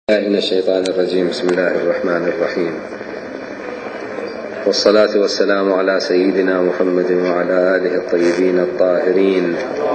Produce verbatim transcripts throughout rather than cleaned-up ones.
من الشيطان الرجيم. بسم الله الرحمن الرحيم، والصلاة والسلام على سيدنا محمد وعلى آله الطيبين الطاهرين.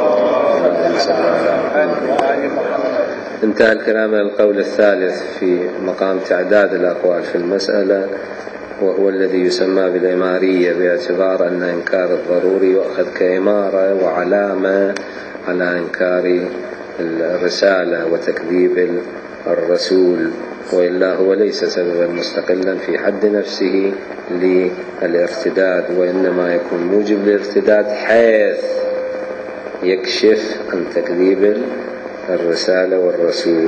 انتهى الكلام من القول الثالث في مقام تعداد الأقوال في المسألة، وهو الذي يسمى بالإمارية، باعتبار أن إنكار الضروري يؤخذ كإمارة وعلامة على إنكار الرسالة وتكذيب الرسول، وإلا هو ليس سببا مستقلا في حد نفسه للارتداد، وإنما يكون موجب للارتداد حيث يكشف عن تكذيب الرسالة والرسول.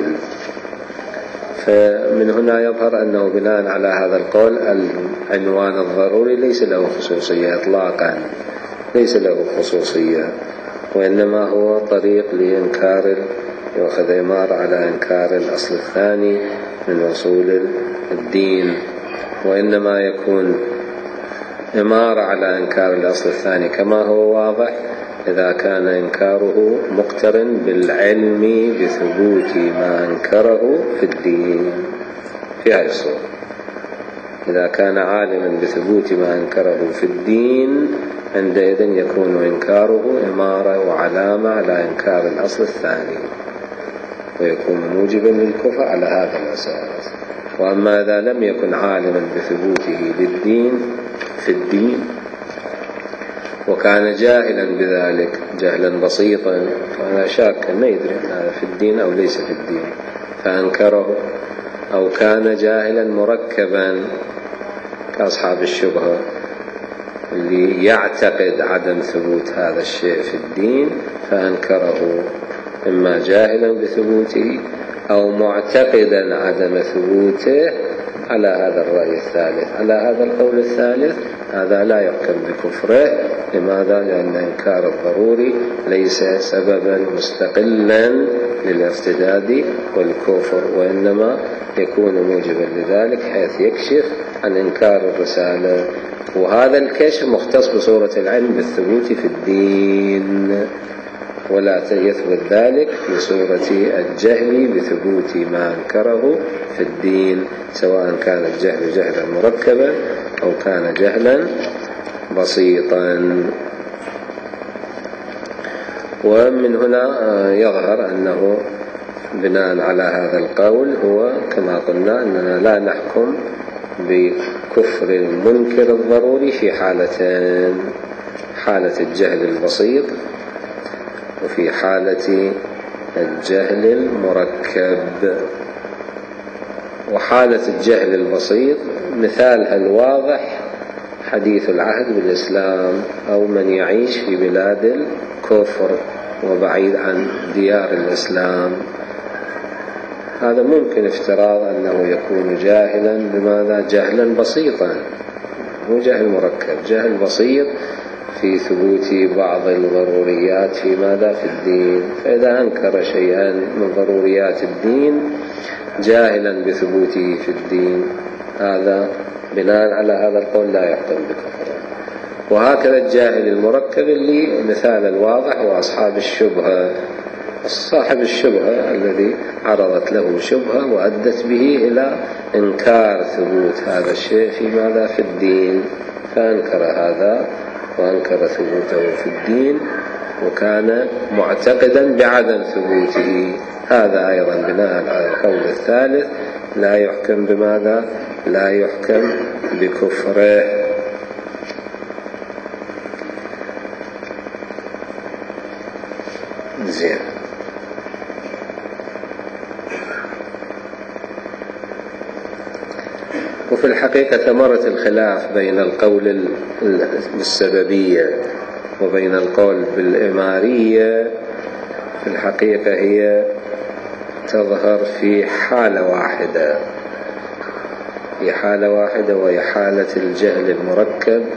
فمن هنا يظهر أنه بناء على هذا القول العنوان الضروري ليس له خصوصية إطلاقا، ليس له خصوصية، وإنما هو طريق لإنكار، يأخذ إمارة على إنكار الأصل الثاني من أصول الدين، وإنما يكون إمارة على إنكار الأصل الثاني كما هو واضح إذا كان إنكاره مقترن بالعلم بثبوت ما أنكره في الدين. في هذه الصورة إذا كان عالما بثبوت ما أنكره في الدين، عندئذ يكون إنكاره إمارة وعلامة على إنكار الأصل الثاني، ويكون موجبا للكفر على هذا الأساس. وأما إذا لم يكن عالما بثبوته للدين في الدين وكان جاهلا بذلك جهلا بسيطا، فأنا شاك ما يدري هذا في الدين أو ليس في الدين فأنكره، أو كان جاهلا مركبا كأصحاب الشبهة اللي يعتقد عدم ثبوت هذا الشيء في الدين فأنكره، إما جاهلا بثبوته أو معتقدا عدم ثبوته، على هذا الرأي الثالث، على هذا القول الثالث، هذا لا يحكم بكفره. لماذا؟ لأن إنكار الضروري ليس سببا مستقلا للارتداد والكفر، وإنما يكون موجبا لذلك حيث يكشف عن إنكار الرسالة، وهذا الكشف مختص بصورة العلم بالثبوت في الدين، ولا يثبت ذلك في صورة الجهل بثبوت ما أنكره في الدين، سواء كان الجهل جهلا مركبا أو كان جهلا بسيطا. ومن هنا يظهر أنه بناء على هذا القول هو كما قلنا أننا لا نحكم بكفر المنكر الضروري في حالتين: حالة الجهل البسيط وفي حالة الجهل المركب. وحالة الجهل البسيط مثالها الواضح حديث العهد بالإسلام، أو من يعيش في بلاد الكفر وبعيد عن ديار الإسلام. هذا ممكن افتراض أنه يكون جاهلا بماذا؟ جهلا بسيطا، مو جهل مركب، جهل بسيط في ثبوت بعض الضروريات في ماذا؟ في الدين. فإذا أنكر شيئا من ضروريات الدين جاهلا بثبوته في الدين، هذا بناء على هذا القول لا يحكم بكفره. وهكذا الجاهل المركب اللي مثال الواضح هو أصحاب الشبهة، صاحب الشبهة الذي عرضت له شبهة وأدت به إلى إنكار ثبوت هذا الشيء في ماذا؟ في الدين، فأنكر هذا وأنكر ثبوته في الدين وكان معتقدا بعدم ثبوته. هذا أيضا بناء على القول الثالث لا يحكم بماذا؟ لا يحكم بكفره. زين. وفي الحقيقة ثمرة الخلاف بين القول بالسببية وبين القول بالإمارية في الحقيقة هي تظهر في حالة واحدة، في حالة واحدة وهي حالة الجهل المركب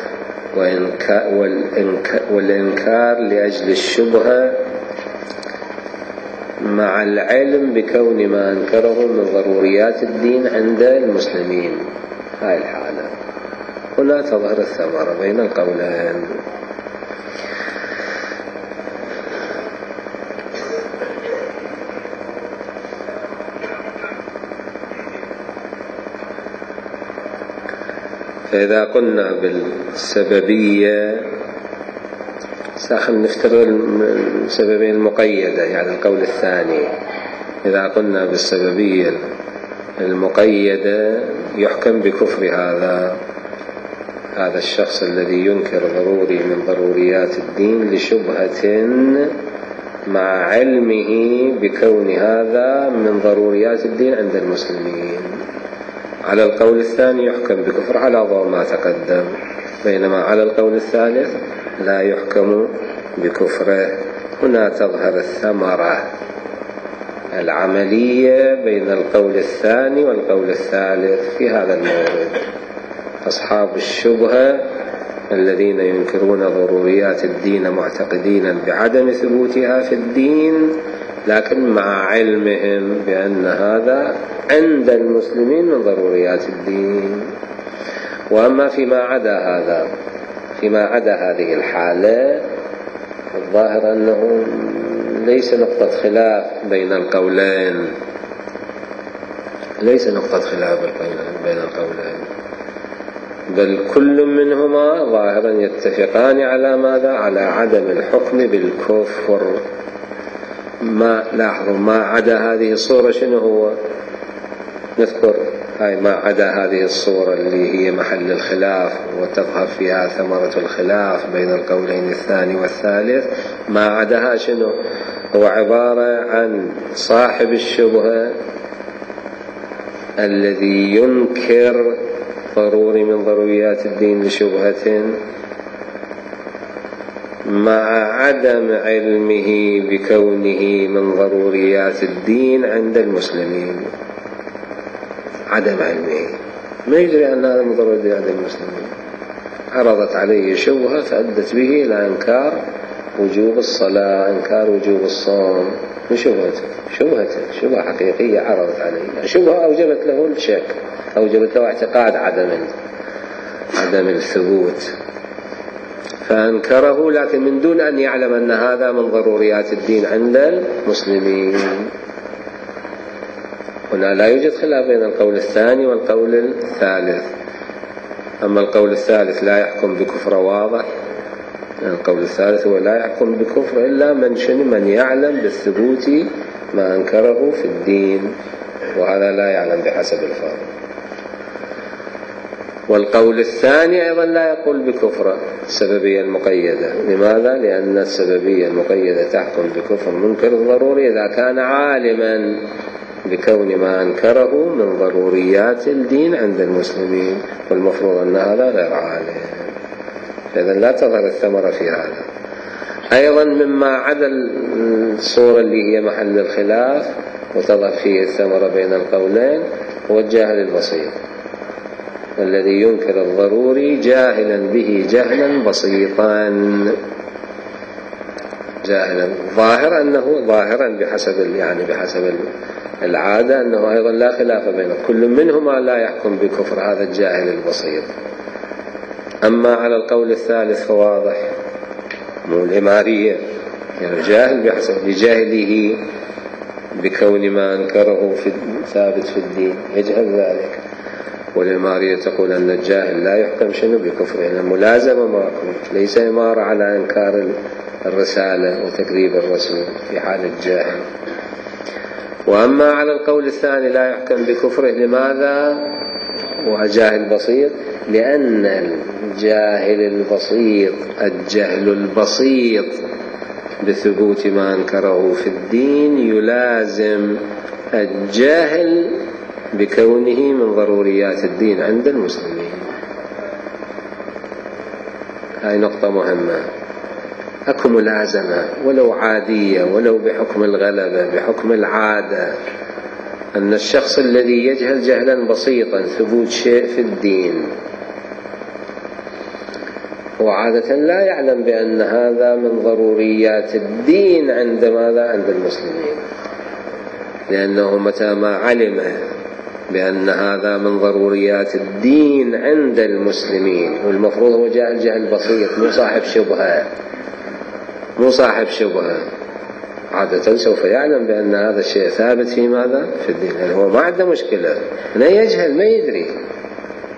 والإنكار لأجل الشبهة مع العلم بكون ما أنكره من ضروريات الدين عند المسلمين. هاي الحالة هنا تظهر الثمرة بين القولين. فإذا قلنا بالسببية ساخن نفترض السببية المقيدة، يعني القول الثاني، إذا قلنا بالسببية المقيدة يحكم بكفر هذا هذا الشخص الذي ينكر ضروري من ضروريات الدين لشبهة مع علمه بكون هذا من ضروريات الدين عند المسلمين. على القول الثاني يحكم بكفر على ضوء ما تقدم، بينما على القول الثالث لا يحكم بكفره. هنا تظهر الثمرة العملية بين القول الثاني والقول الثالث في هذا المورد. أصحاب الشبهة الذين ينكرون ضروريات الدين معتقدين بعدم ثبوتها في الدين، لكن مع علمهم بأن هذا عند المسلمين من ضروريات الدين. وأما فيما عدا هذا، فيما عدا هذه الحالة، الظاهر أنه ليس نقطة خلاف بين القولين، ليس نقطة خلاف بين القولين، بل كل منهما ظاهرا يتفقان على ماذا؟ على عدم الحكم بالكفر. ما لاحظوا ما عدا هذه الصورة شنو هو؟ نذكر هاي ما عدا هذه الصورة اللي هي محل الخلاف وتظهر فيها ثمرة الخلاف بين القولين الثاني والثالث. ما عداها شنو؟ هو عبارة عن صاحب الشبهة الذي ينكر ضروري من ضروريات الدين لشبهة مع عدم علمه بكونه من ضروريات الدين عند المسلمين. عدم علمه، ما يدري أن هذا من ضروري عند المسلمين. عرضت عليه شبهة فأدت به إلى إنكار وجوب الصلاة، إنكار وجوب الصوم. شبهته شبهته شبهة حقيقية عرضت عليه، شبهة أوجبت له الشك، أوجبت له اعتقاد عدم عدم الثبوت، فأنكره لكن من دون أن يعلم أن هذا من ضروريات الدين عند المسلمين. هنا لا يوجد خلاف بين القول الثاني والقول الثالث. أما القول الثالث لا يحكم بكفر واضح، القول الثالث هو لا يحكم بكفر إلا من شن من يعلم بالثبوت ما أنكره في الدين، وهذا لا يعلم بحسب الفرض. والقول الثاني أيضا لا يقول بكفر السببية المقيدة. لماذا؟ لأن السببية المقيدة تحكم بكفر منكر الضروري إذا كان عالما بكون ما أنكره من ضروريات الدين عند المسلمين، والمفروض أن هذا غير عالم، فإذا لا تظهر الثمرة في هذا. أيضا مما عدا الصورة اللي هي محل الخلاف وتظهر فيه الثمرة بين القولين هو الجاهل البسيط الذي ينكر الضروري جاهلا به جهلا بسيطا، جاهلا ظاهر أنه ظاهرا بحسب يعني بحسب العادة أنه أيضا لا خلاف بينه، كل منهما لا يحكم بكفر هذا الجاهل البسيط. أما على القول الثالث فواضح، مو الإمارية يعني جاهل بحسب بجاهله بكون ما أنكره في ثابت في الدين يجهل ذلك. والإمارية تقول أن الجاهل لا يحكم شنو بكفر، يعني ملازمة ما قلت، ليس إمارة على إنكار الرسالة وتكذيب الرسول في حال الجاهل. وأما على القول الثاني لا يحكم بكفره، لماذا؟ وجاهل بسيط، لأن الجاهل البسيط الجهل البسيط بثبوت ما أنكره في الدين يلازم الجاهل بكونه من ضروريات الدين عند المسلمين. هاي نقطة مهمة. أكو ملازمة ولو عادية ولو بحكم الغلبة بحكم العادة، أن الشخص الذي يجهل جهلا بسيطا ثبوت شيء في الدين هو عادة لا يعلم بأن هذا من ضروريات الدين عند ماذا؟ عند المسلمين، لأنه متى ما علم بأن هذا من ضروريات الدين عند المسلمين، والمفروض هو جاهل جهل بسيط مو صاحب شبهة مو صاحب شبهة عادة سوف يعلم بأن هذا الشيء ثابت في ماذا؟ في الدين، يعني هو ما عنده مشكلة، لا يجهل ما يدري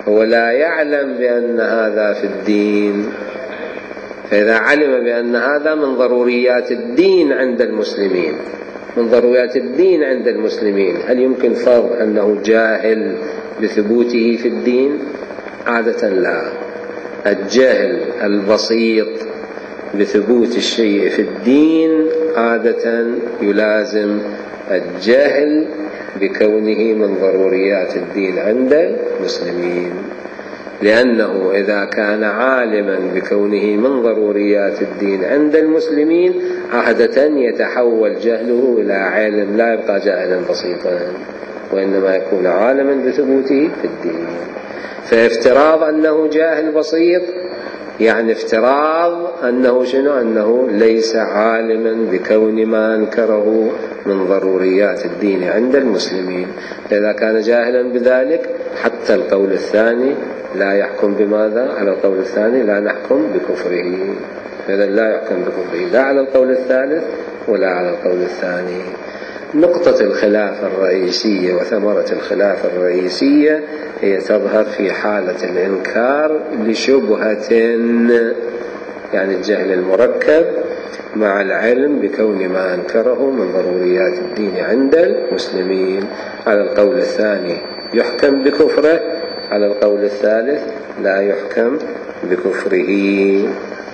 هو لا يعلم بأن هذا في الدين، فإذا علم بأن هذا من ضروريات الدين عند المسلمين من ضروريات الدين عند المسلمين هل يمكن فرض أنه جاهل بثبوته في الدين؟ عادة لا. الجهل البسيط بثبوت الشيء في الدين عادة يلازم الجهل بكونه من ضروريات الدين عند المسلمين، لأنه إذا كان عالما بكونه من ضروريات الدين عند المسلمين عادة يتحول جهله إلى علم، لا يبقى جاهلا بسيطا، وإنما يكون عالما بثبوته في الدين. فافتراض أنه جاهل بسيط يعني افتراض أنه شنو؟ أنه ليس عالما بكون ما أنكره من ضروريات الدين عند المسلمين. إذا كان جاهلا بذلك حتى القول الثاني لا يحكم بماذا؟ على القول الثاني لا نحكم بكفره، إذا لا يحكم بكفره لا على القول الثالث ولا على القول الثاني. نقطة الخلاف الرئيسية وثمرة الخلاف الرئيسية هي تظهر في حالة الإنكار لشبهة، يعني الجهل المركب مع العلم بكون ما أنكره من ضروريات الدين عند المسلمين. على القول الثاني يحكم بكفره، على القول الثالث لا يحكم بكفره.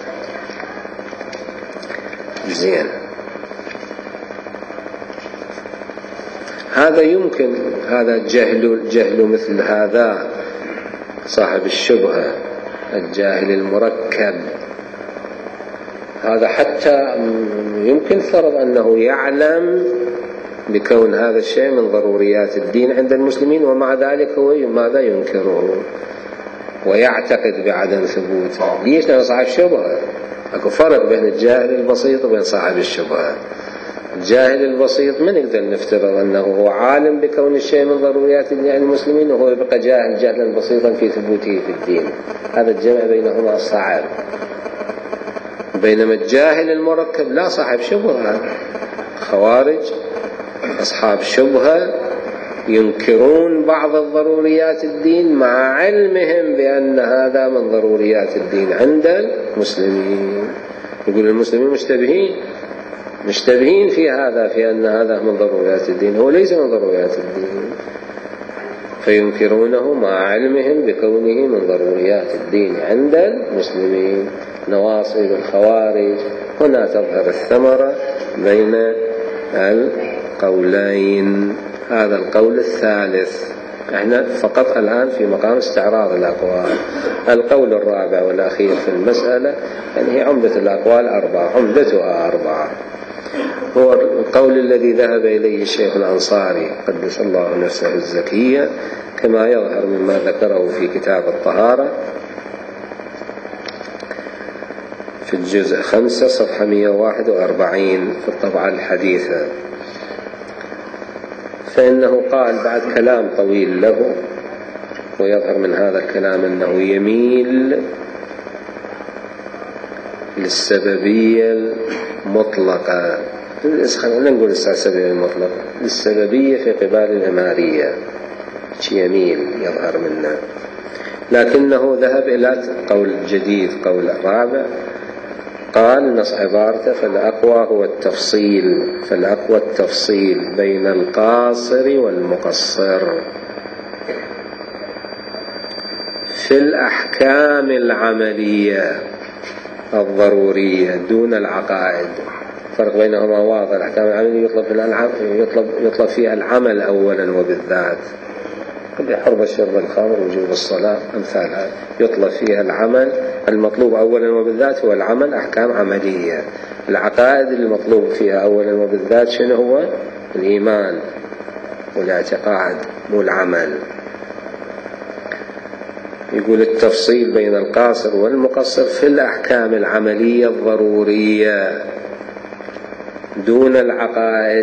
زين، هذا يمكن هذا جهل جهل مثل هذا صاحب الشبهة الجاهل المركب، هذا حتى يمكن فرض أنه يعلم بكون هذا الشيء من ضروريات الدين عند المسلمين، ومع ذلك هو ماذا ينكره ويعتقد بعدم ثبوته. ليش؟ لأنه صاحب شبهة. أكو فرق بين الجاهل البسيط وبين صاحب الشبهة. الجاهل البسيط من نقدر نفترض أنه هو عالم بكون الشيء من ضروريات الدين عند المسلمين وهو يبقى جاهل جهلا بسيطا في ثبوته في الدين، هذا الجمع بينهما صعب. بينما الجاهل المركب لا، صاحب شبهة. خوارج أصحاب شبهة ينكرون بعض الضروريات الدين مع علمهم بأن هذا من ضروريات الدين عند المسلمين. يقول المسلمين مشتبهين مشتبهين في هذا، في أن هذا من ضروريات الدين، هو ليس من ضروريات الدين، فينكرونه مع علمهم بكونه من ضروريات الدين عند المسلمين. نواصب الخوارج. هنا تظهر الثمرة بين القولين. هذا القول الثالث، احنا فقط الآن في مقام استعراض الأقوال. القول الرابع والأخير في المسألة، يعني هي عمدة الأقوال أربعة، عمدتها أربعة، هو القول الذي ذهب إليه الشيخ الأنصاري قدس الله نفسه الزكية، كما يظهر مما ذكره في كتاب الطهارة في الجزء خمسة صفحة مئة وواحد وأربعين في الطبعة الحديثة. فإنه قال بعد كلام طويل له، ويظهر من هذا الكلام أنه يميل للسببية المطلقة، خلينا نقول السببية المطلقة، للسببية في قبال الإمارية يميل يظهر منه، لكنه ذهب إلى قول جديد، قول رابع. قال نص عبارته: فالأقوى هو التفصيل فالأقوى التفصيل بين القاصر والمقصر في الأحكام العملية الضرورية دون العقائد. فرق بينهما واضح. الأحكام العملية يطلب فيها يطلب يطلب فيها العمل أولا وبالذات، حرمة شرب الخمر، وجوب الصلاة، أمثالها، يطلب فيها العمل. المطلوب أولا وبالذات هو العمل، أحكام عملية. العقائد المطلوب فيها أولا وبالذات شنو هو؟ الإيمان والاعتقاد، مو العمل. يقول التفصيل بين القاصر والمقصر في الأحكام العملية الضرورية دون العقائد،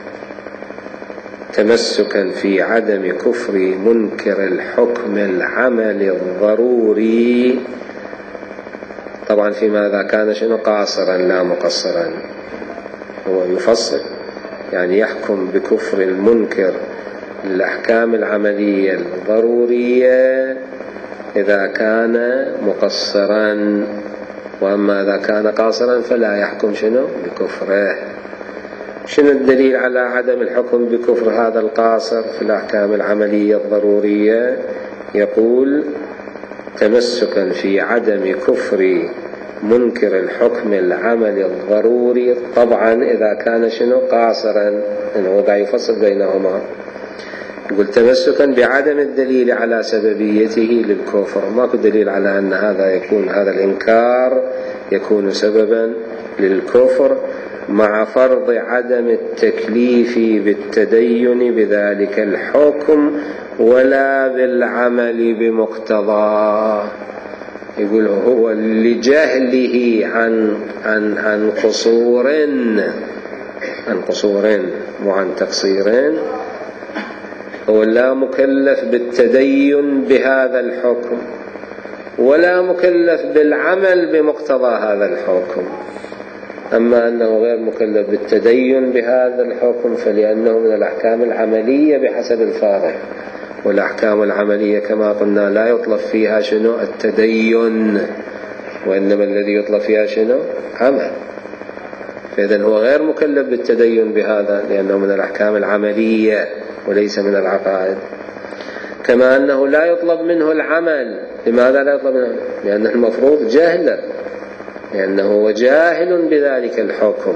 تمسكا في عدم كفر منكر الحكم العمل الضروري. طبعا في ماذا كان شنو؟ قاصرا لا مقصرا. هو يفصل، يعني يحكم بكفر المنكر للأحكام العملية الضرورية إذا كان مقصرا، وأما إذا كان قاصرا فلا يحكم شنو بكفره. شنو الدليل على عدم الحكم بكفر هذا القاصر في الأحكام العملية الضرورية؟ يقول: تمسكا في عدم كفر منكر الحكم العملي الضروري، طبعا إذا كان شنو قاصرا، إنه قاعد يفصل بينهما. يقول: تمسكا بعدم الدليل على سببيته للكفر، ماكو دليل على أن هذا يكون هذا الإنكار يكون سببا للكفر، مع فرض عدم التكليف بالتدين بذلك الحكم ولا بالعمل بمقتضاه. يقول: هو لجهله عن عن عن قصور عن قصور وعن تقصير، هو لا مكلف بالتدين بهذا الحكم ولا مكلف بالعمل بمقتضى هذا الحكم. أما أنه غير مكلف بالتدين بهذا الحكم فلأنه من الأحكام العملية بحسب الفاظه، والأحكام العملية كما قلنا لا يطلب فيها شنو التدين، وإنما الذي يطلب فيها شنو عمل. فإذن هو غير مكلف بالتدين بهذا لأنه من الأحكام العملية وليس من العقائد. كما أنه لا يطلب منه العمل. لماذا لا يطلب منه؟ لأنه المفروض جهلا، لأنه هو جاهل بذلك الحكم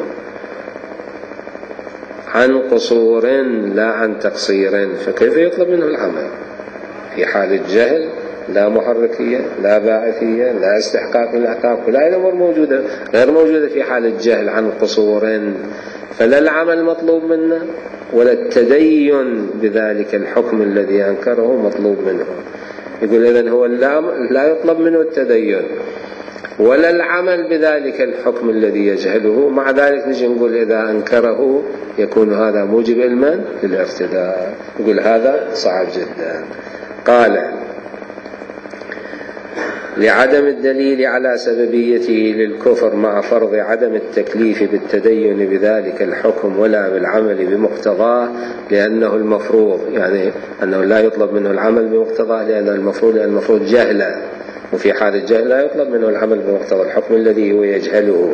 عن قصور لا عن تقصير، فكيف يطلب منه العمل في حال الجهل؟ لا محركية، لا باعثية، لا استحقاق للأحكام، كل هذه الأمور موجودة غير موجودة في حال الجهل عن قصور، فلا العمل مطلوب منه ولا التدين بذلك الحكم الذي أنكره مطلوب منه. يقول: إذن هو لا يطلب منه التدين ولا العمل بذلك الحكم الذي يجهله، مع ذلك نجي نقول إذا أنكره يكون هذا موجب علما للارتداد. يقول هذا صعب جدا. قال: لعدم الدليل على سببيته للكفر مع فرض عدم التكليف بالتدين بذلك الحكم ولا بالعمل بمقتضاه، لأنه المفروض يعني أنه لا يطلب منه العمل بمقتضاه، لأنه المفروض لأن المفروض جهلا، وفي حال الجهل لا يطلب منه العمل بمقتضى الحكم الذي هو يجهله.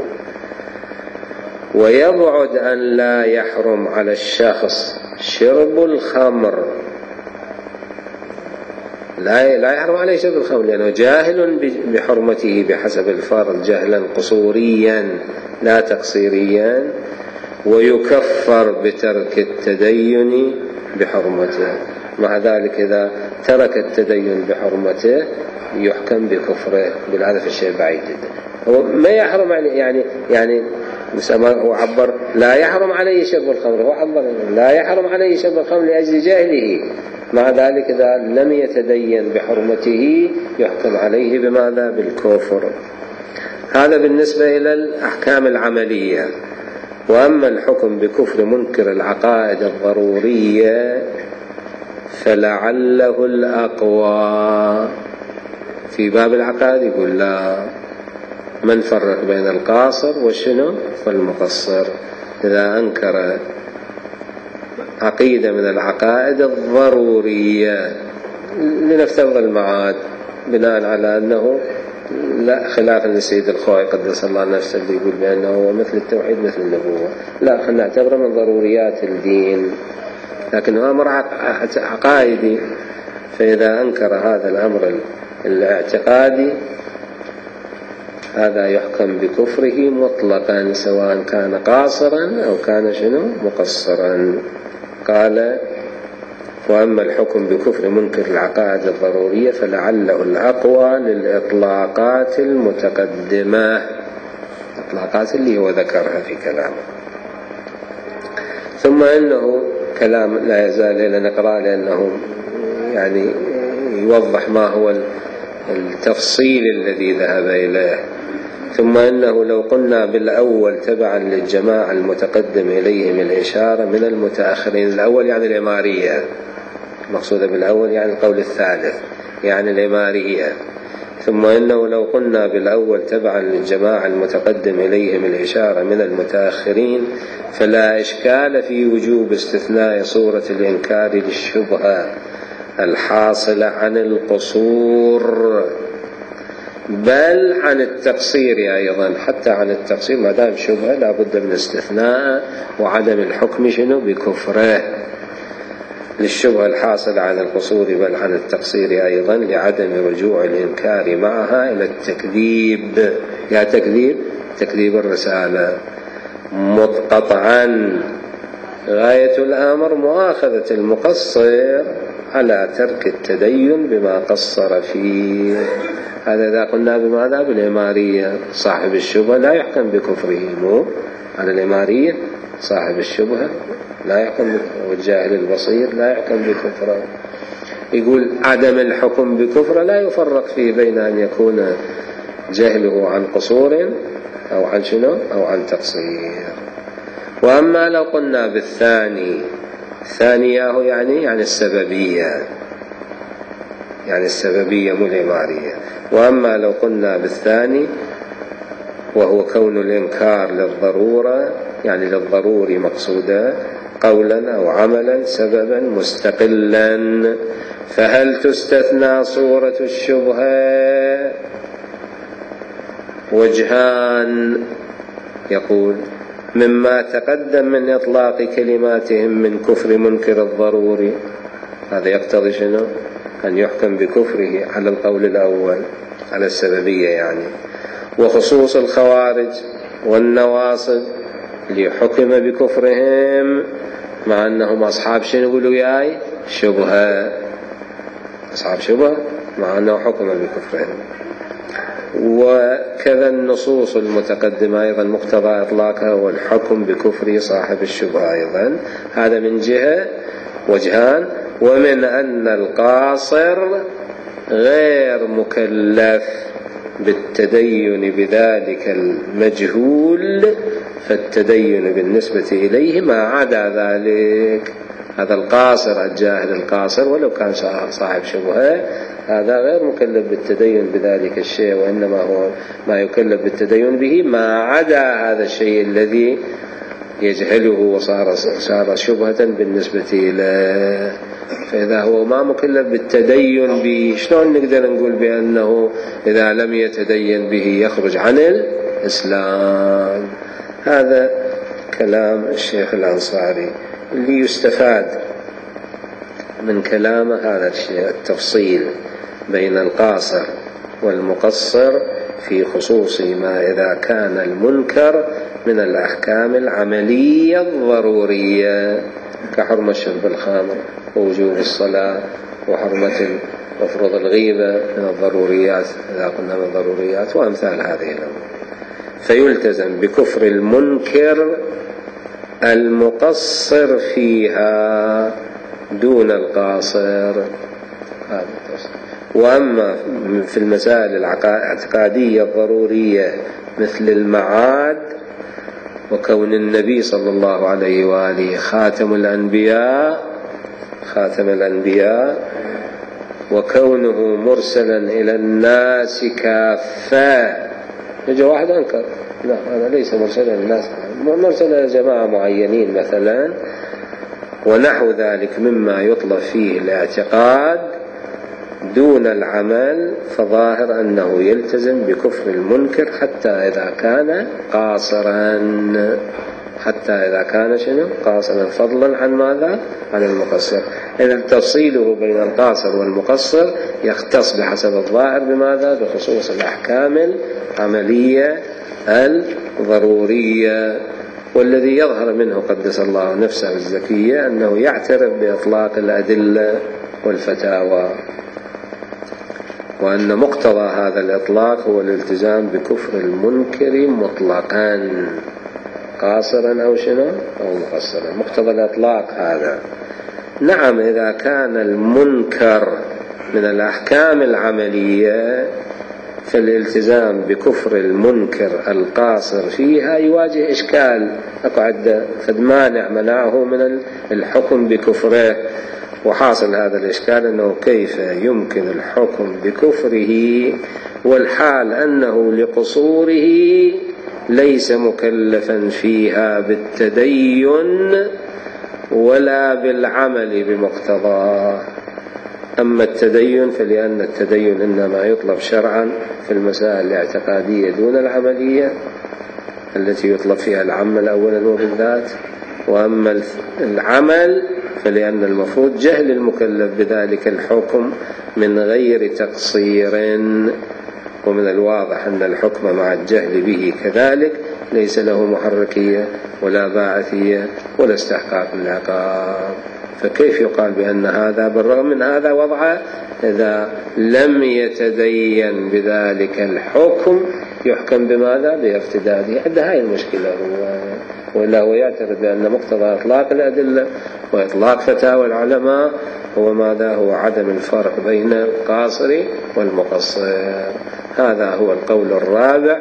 ويبعد أن لا يحرم على الشخص شرب الخمر، لا لا يحرم عليه شرب الخمر لأنه جاهل بحرمته بحسب الفرض جهلا قصوريا لا تقصيريا، ويكفر بترك التدين بحرمته. مع ذلك إذا ترك التدين بحرمته يحكم بكفره. بالهذا في الشيء بعيد جدا. هو ما يحرم يعني يعني هو عبر لا يحرم عليه شرب الخمر، هو عبر لا يحرم عليه شرب الخمر لأجل جاهله، مع ذلك إذا لم يتدين بحرمته يحكم عليه بماذا؟ بالكفر. هذا بالنسبة إلى الأحكام العملية. وأما الحكم بكفر منكر العقائد الضرورية فلعله الأقوى. في باب العقائد يقول لا، من فرق بين القاصر والشنو والمقصر. إذا أنكر عقيدة من العقائد الضرورية لنفترض المعاد بناء على أنه لا، خلافا للسيد الخوئي قدس الله نفسه اللي يقول بأنه هو مثل التوحيد مثل النبوة، لا، خلنا نعتبره من ضروريات الدين، لكن هو أمر عقائدي. فإذا أنكر هذا الأمر الاعتقادي هذا يحكم بكفره مطلقا سواء كان قاصرا أو كان شنو مقصرا. قال: وأما الحكم بكفر منكر العقائد الضرورية فلعله الأقوى للإطلاقات المتقدمة، الإطلاقات اللي هو ذكرها في كلامه. ثم إنه كلام لا يزال إلا نقرأ لأنه يعني يوضح ما هو التفصيل الذي ذهب إليه. ثم إنه لو قلنا بالأول تبعا للجماعة المتقدم إليهم الإشارة من المتأخرين، الأول يعني الإمارية، مقصودة بالأول يعني القول الثالث يعني الإمارية، ثم إنه لو قلنا بالأول تبعا للجماعة المتقدم إليهم الإشارة من المتأخرين فلا إشكال في وجوب استثناء صورة الإنكار للشبهة الحاصلة عن القصور، بل عن التقصير أيضا، حتى عن التقصير ما دام شبهة لا بد من استثناء وعدم الحكم شنو بكفره للشبهة الحاصلة عن القصور بل عن التقصير أيضا، لعدم رجوع الإنكار معها إلى التكذيب. يا تكذيب تكذيب الرسالة قطعا. غاية الأمر مؤاخذة المقصر على ترك التدين بما قصر فيه. هذا إذا قلنا بماذا؟ بالإمارية. صاحب الشبهة لا يحكم بكفره، مو على الإمارية صاحب الشبهة لا يحكم، والجاهل البصير لا يحكم بكفره. يقول عدم الحكم بكفره لا يفرق فيه بين أن يكون جهله عن قصور أو عن شنو أو عن تقصير. وأما لو قلنا بالثاني، ثانياه يعني يعني السببية، يعني السببية مو الإمارية. وأما لو قلنا بالثاني وهو كون الإنكار للضرورة، يعني للضروري مقصودا قولا أو عملا سببا مستقلا، فهل تستثنى صورة الشبهة؟ وجهان. يقول مما تقدم من إطلاق كلماتهم من كفر منكر الضروري، هذا يقتضي شنو؟ أن يحكم بكفره على القول الأول على السببية يعني. وخصوص الخوارج والنواصب ليحكم بكفرهم مع أنهم أصحاب شنو يقولوا ياي شبهة، أصحاب شبهة مع أنه حكم بكفرهم. وكذا النصوص المتقدمة أيضا مقتضى إطلاقها والحكم بكفر صاحب الشبهة أيضا. هذا من جهة وجهان. ومن أن القاصر غير مكلف بالتدين بذلك المجهول، فالتدين بالنسبة إليه ما عدا ذلك. هذا القاصر الجاهل القاصر ولو كان صاحب شبهة هذا غير مكلف بالتدين بذلك الشيء، وإنما هو ما يكلف بالتدين به ما عدا هذا الشيء الذي يجهله وصار صار شبهة بالنسبة له. فإذا هو ما مكلف بالتدين به شلون نقدر نقول بأنه إذا لم يتدين به يخرج عن الإسلام؟ هذا كلام الشيخ الأنصاري اللي يستفاد من كلامه هذا الشيء، التفصيل بين القاصر والمقصر في خصوص ما إذا كان المنكر من الأحكام العملية الضرورية كحرمة شرب الخمر ووجوب الصلاة وحرمة مفروض الغيبة من الضروريات إذا قلنا من الضروريات وأمثال هذه الأمور. فيلتزم بكفر المنكر المقصر فيها دون القاصر. وأما في المسائل الاعتقادية الضرورية مثل المعاد وكون النبي صلى الله عليه وآله خاتم الأنبياء خاتم الأنبياء وكونه مرسلا إلى الناس كافة، يجي واحد أنكر لا هذا ليس مرسلا للناس، مرسل إلى جماعة معينين مثلا ونحو ذلك مما يطلب فيه الاعتقاد دون العمل، فظاهر أنه يلتزم بكفر المنكر حتى إذا كان قاصرا، حتى إذا كان شنو قاصرا فضلا عن ماذا؟ عن المقصر. إذا تفصيله بين القاصر والمقصر يختص بحسب الظاهر بماذا؟ بخصوص الأحكام العملية الضرورية. والذي يظهر منه قدس الله نفسه الزكية أنه يعترف بإطلاق الأدلة والفتاوى، وأن مقتضى هذا الإطلاق هو الالتزام بكفر المنكر مطلقا قاصرا أو شنو أو مقصرا، مقتضى الإطلاق هذا. نعم إذا كان المنكر من الأحكام العملية فالالتزام بكفر المنكر القاصر فيها يواجه إشكال، أقعد فدمانع منعه من الحكم بكفره. وحاصل هذا الإشكال أنه كيف يمكن الحكم بكفره والحال أنه لقصوره ليس مكلفا فيها بالتدين ولا بالعمل بمقتضاه. أما التدين فلأن التدين إنما يطلب شرعا في المسائل الاعتقادية دون العملية التي يطلب فيها العمل أولا وبالذات. وأما العمل فلأن المفروض جهل المكلف بذلك الحكم من غير تقصير، ومن الواضح أن الحكم مع الجهل به كذلك ليس له محركية ولا باعثية ولا استحقاق للعقاب. فكيف يقال بأن هذا بالرغم من هذا وضعه إذا لم يتدين بذلك الحكم يحكم بماذا؟ بارتداده. عند هاي المشكلة هو، وإلا هو يعترف بأن مقتضى إطلاق الأدلة وإطلاق فتاوى العلماء هو ماذا؟ هو عدم الفرق بين القاصر والمقصر. هذا هو القول الرابع،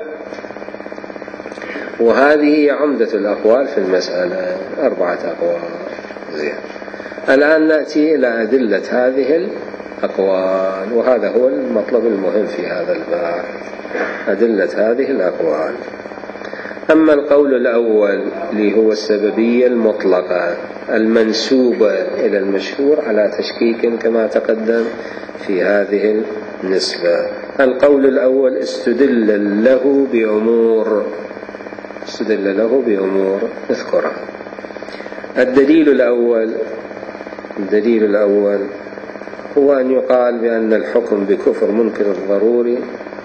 وهذه عمدة الأقوال في المسألة، أربعة أقوال. زين. الآن نأتي إلى أدلة هذه الأقوال، وهذا هو المطلب المهم في هذا الباب، أدلة هذه الأقوال. أما القول الأول اللي هو السببية المطلقة المنسوبة إلى المشهور على تشكيك كما تقدم في هذه النسبة. القول الأول استدل له بأمور استدل له بأمور نذكرها. الدليل الأول الدليل الأول هو أن يقال بأن الحكم بكفر منكر الضروري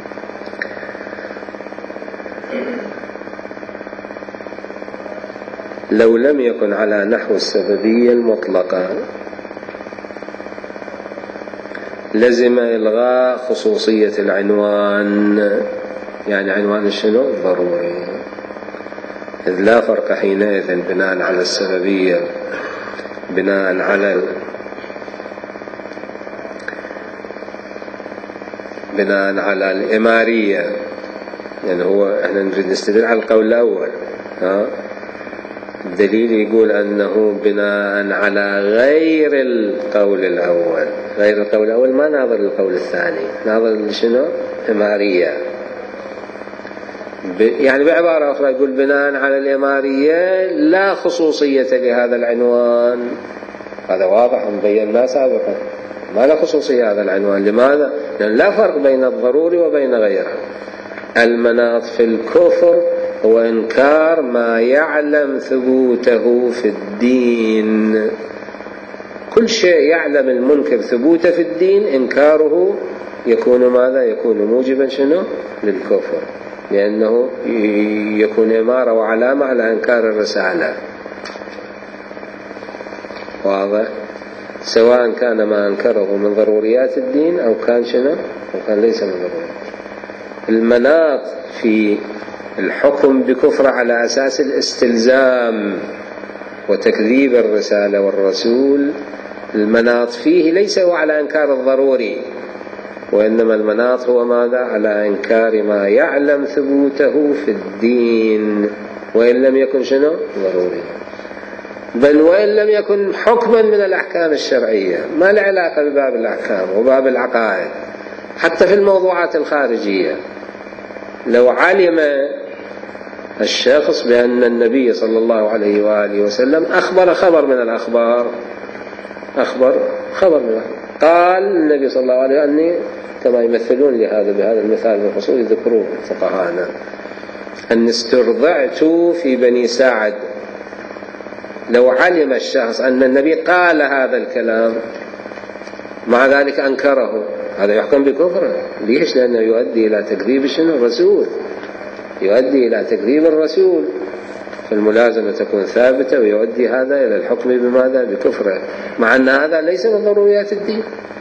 لو لم يكن على نحو السببية المطلقة لزم إلغاء خصوصية العنوان. يعني عنوان شنو؟ ضروري. إذ لا فرق حينئذ بناء على السببية بناء على بناء على الإمارية. يعني هو احنا نريد نستدل على القول الأول، ها الدليل يقول أنه بناء على غير القول الأول. غير القول الأول ما ناظر القول الثاني، ناظر لشنو؟ إمارية. يعني بعبارة أخرى يقول بناء على الإمارية لا خصوصية لهذا العنوان. هذا واضح مبينا سابقا، ما لا خصوصية هذا العنوان. لماذا؟ لأن لا فرق بين الضروري وبين غيره. المناط في الكفر هو إنكار ما يعلم ثبوته في الدين. كل شيء يعلم المنكر ثبوته في الدين إنكاره يكون ماذا؟ يكون موجبا شنو؟ للكفر، لأنه يكون إمارة وعلامة على إنكار الرسالة. واضح؟ سواء كان ما أنكره من ضروريات الدين أو كان شنو؟ أو كان ليس من ضروريات. المناط في الحكم بكفر على أساس الاستلزام وتكذيب الرسالة والرسول، المناط فيه ليس هو على إنكار الضروري، وإنما المناط هو ماذا؟ على إنكار ما يعلم ثبوته في الدين وإن لم يكن شنو؟ ضروري، بل وإن لم يكن حكما من الأحكام الشرعية. ما له علاقة بباب الأحكام وباب العقائد. حتى في الموضوعات الخارجية لو علم الشخص بأن النبي صلى الله عليه وآله وسلم أخبر خبر من الأخبار أخبر خبر من الأخبار قال النبي صلى الله عليه وسلم كما يمثلون لهذا بهذا المثال من الفصول يذكرون فقهانا أن استرضعت في بني سعد. لو علم الشخص أن النبي قال هذا الكلام مع ذلك أنكره، هذا يحكم بكفره. ليش؟ لأنه يؤدي إلى تكذيب شنو؟ الرسول، يؤدي إلى تكذيب الرسول، فالملازمة تكون ثابتة ويؤدي هذا إلى الحكم بماذا؟ بكفره، مع أن هذا ليس من ضروريات الدين.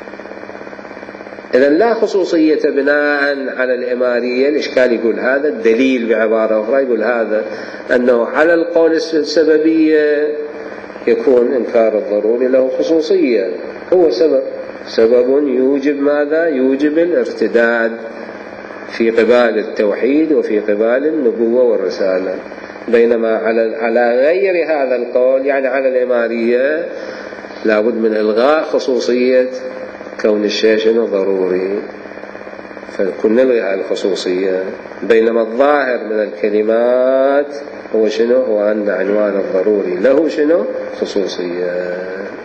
إذن لا خصوصية بناء على الإمارية. الإشكال يقول هذا الدليل بعبارة أخرى يقول هذا أنه على القول السببية يكون إنكار الضروري له خصوصية، هو سبب سبب يوجب ماذا؟ يوجب الارتداد في قبال التوحيد وفي قبال النبوة والرسالة. بينما على على غير هذا القول يعني على الإمارية لابد من إلغاء خصوصية كون الشيء شنو؟ ضروري. فنكون نلغي الخصوصية. بينما الظاهر من الكلمات هو شنو؟ هو أن عنوان الضروري له شنو؟ خصوصية.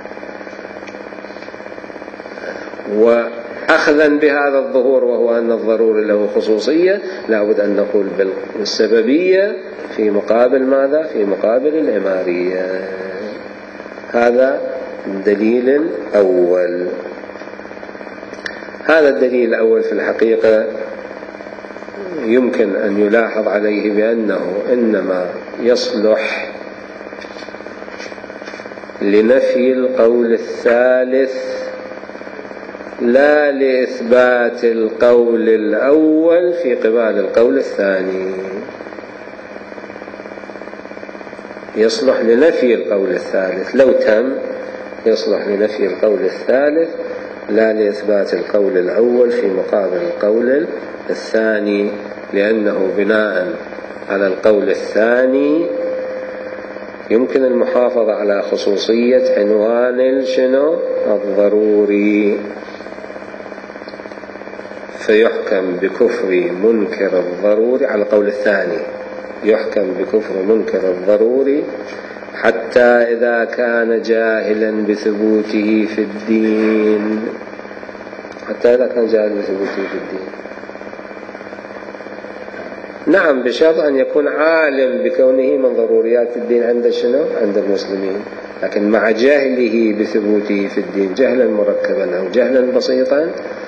وأخذا بهذا الظهور وهو أن الضروري له خصوصية لابد أن نقول بالسببية في مقابل ماذا؟ في مقابل العمارية. هذا الدليل الأول. هذا الدليل الأول في الحقيقة يمكن أن يلاحظ عليه بأنه إنما يصلح لنفي القول الثالث لا لإثبات القول الأول في قبال القول الثاني. يصلح لنفي القول الثالث لو تم، يصلح لنفي القول الثالث لا لإثبات القول الأول في مقابل القول الثاني، لأنه بناء على القول الثاني يمكن المحافظة على خصوصية عنوان شنو؟ الضروري، فيحكم بكفر منكر الضروري على القول الثاني، يحكم بكفر منكر الضروري حتى إذا كان جاهلا بثبوته في الدين. حتى إذا كان جاهلا بثبوته في الدين، نعم، بشرط أن يكون عالم بكونه من ضروريات الدين عند شنو؟ عند المسلمين. لكن مع جهله بثبوته في الدين جهلا مركبا أو جهلا بسيطا،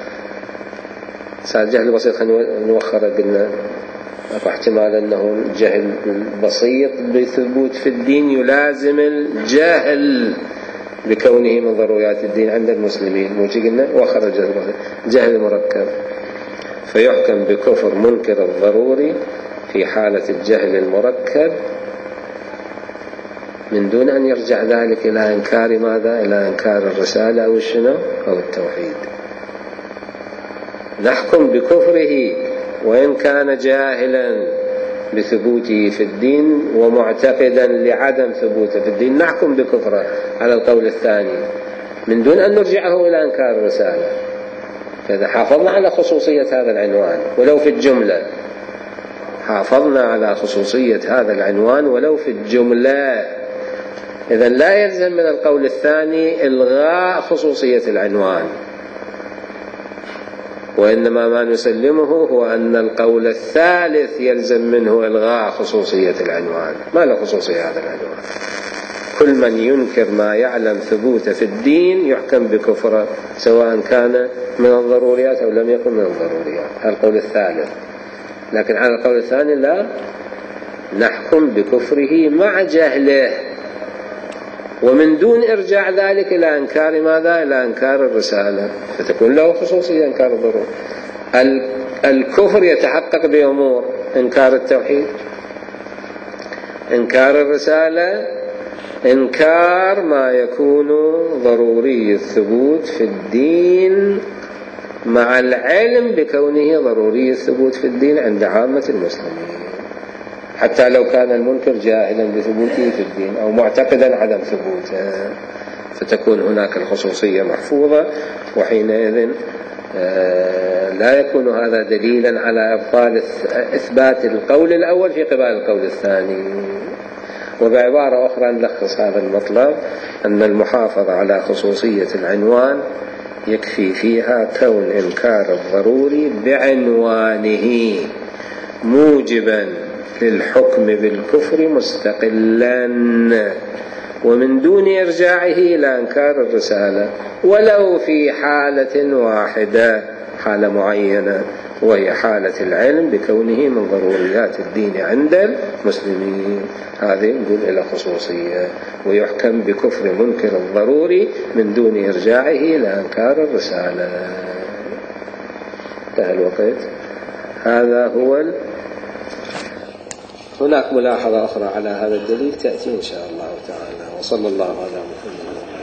صار جهل بسيط خلينا نوخر، قلنا أكو احتمال أنه جهل بسيط بثبوت في الدين يلازم الجهل بكونه من ضروريات الدين عند المسلمين، مو قلنا وخر الجهل بسيط، جهل مركب، فيحكم بكفر منكر الضروري في حالة الجهل المركب من دون أن يرجع ذلك إلى إنكار ماذا؟ إلى إنكار الرسالة أو الشنو أو التوحيد. نحكم بكفره وإن كان جاهلا بثبوته في الدين ومعتقدا لعدم ثبوته في الدين، نحكم بكفره على القول الثاني من دون أن نرجعه إلى إنكار الرسالة. فإذا حافظنا على خصوصية هذا العنوان ولو في الجملة، حافظنا على خصوصية هذا العنوان ولو في الجملة، إذن لا يلزم من القول الثاني إلغاء خصوصية العنوان، وإنما ما نسلمه هو أن القول الثالث يلزم منه إلغاء خصوصية العنوان. ما له خصوصية هذا العنوان؟ كل من ينكر ما يعلم ثبوته في الدين يحكم بكفره سواء كان من الضروريات أو لم يكن من الضروريات. هذا القول الثالث. لكن على القول الثاني لا، نحكم بكفره مع جهله ومن دون إرجاع ذلك إلى إنكار ماذا؟ إلى إنكار الرسالة، فتكون له خصوصية إنكار الضرورة. الكفر يتحقق بأمور: إنكار التوحيد، إنكار الرسالة، إنكار ما يكون ضروري الثبوت في الدين مع العلم بكونه ضروري الثبوت في الدين عند عامة المسلمين، حتى لو كان المنكر جاهلا بثبوته في الدين أو معتقدا عدم ثبوته، فتكون هناك الخصوصية محفوظة. وحينئذ لا يكون هذا دليلا على إبطال إثبات القول الأول في قبال القول الثاني. وبعبارة أخرى نلخص هذا المطلب: أن المحافظة على خصوصية العنوان يكفي فيها كون إنكار الضروري بعنوانه موجبا للحكم بالكفر مستقلا ومن دون إرجاعه إلى إنكار الرسالة، ولو في حالة واحدة، حالة معينة، وهي حالة العلم بكونه من ضروريات الدين عند المسلمين. هذه نقول إلى خصوصية، ويحكم بكفر منكر الضروري من دون إرجاعه إلى إنكار الرسالة. انتهى الوقت. هذا هو ال... هناك ملاحظة أخرى على هذا الدليل تأتي إن شاء الله تعالى. وصلى الله على محمد.